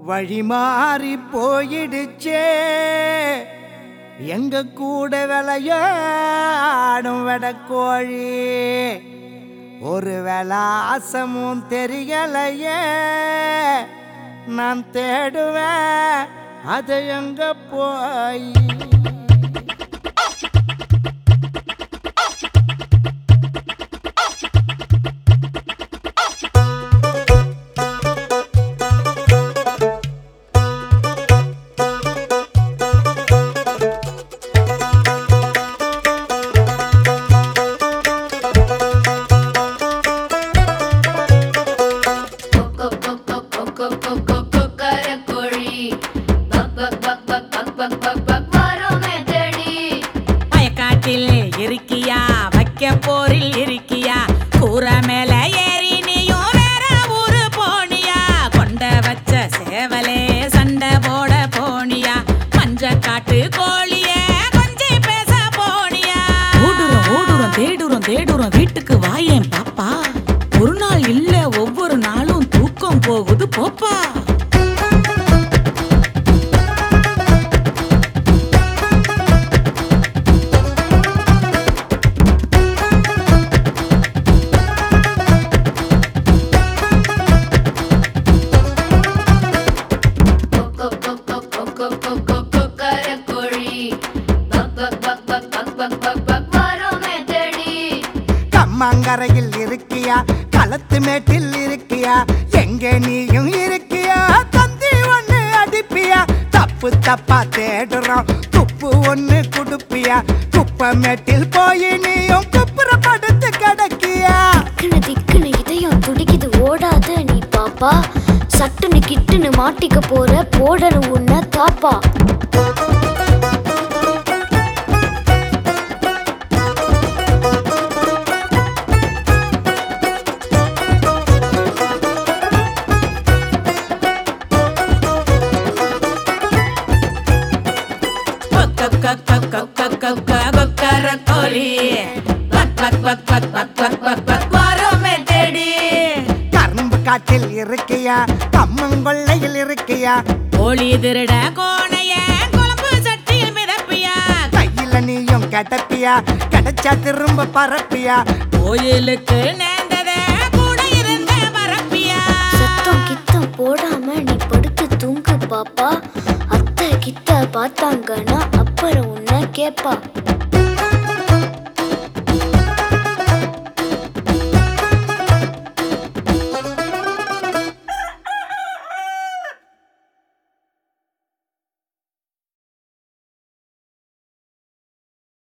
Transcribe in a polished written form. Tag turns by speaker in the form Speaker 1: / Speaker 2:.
Speaker 1: வழி மாறி போயிடுச்சே எங்க கூட விளையாடும் வெடக்கோழி ஒரு விலாசமும் தெரியலையே நான் தேடுவேன் அது எங்க போய்
Speaker 2: இருக்கியா வைக்க போரில் இருக்கியா கூற மேல ஏறி நீயும் வேற ஊரு போனியா கொண்ட வச்ச சேவலே சண்டை போட போனியா மஞ்ச காட்டு கோழியே கொஞ்சி பேச போனியா ஓடுறோம் தேடுறோம் வீட்டுக்கு வாயேன் பாப்பா ஒரு நாள் இல்ல ஒவ்வொரு நாளும் தூக்கம் போகுது போப்பா
Speaker 1: கம்மங்கரையில் இருக்கியா களத்து மேட்டில் இருக்கியா எங்கே நீயும் இருக்கியா தந்தி ஒண்ணு அடிப்பியா தப்பு தப்பா தேடுறோம் துப்பு ஒண்ணு குடுப்பியா குப்பை மேட்டில் போய் நீயும் குப்புற படுத்து கிடக்கியா
Speaker 3: திக்குன்னு இதயம் துடிக்குது ஓடாத நீ பாப்பா சட்டுன்னு கிட்டுன்னு மாட்டிக்க போற போடணும் உன்ன தாப்பா
Speaker 1: கரும்பு காட்டில் இருக்கியா கம்மங்கொள்ளையில் இருக்கியா
Speaker 2: கோழி திருட கோணைய குழம்பு சட்டியில் மிதப்பியா
Speaker 1: கையில நீயும் கிடப்பியா கிடைச்சா திரும்ப பரப்பியா
Speaker 2: கோயிலுக்கு நேர்ந்ததே கூட இருந்த பரப்பியா
Speaker 3: சத்தம் கித்தம் போடாம நீ படுத்து தூங்கு பாப்பா அத்தை கிட்ட பார்த்தாங்கன்னா அப்புறம் உன்ன கேப்பா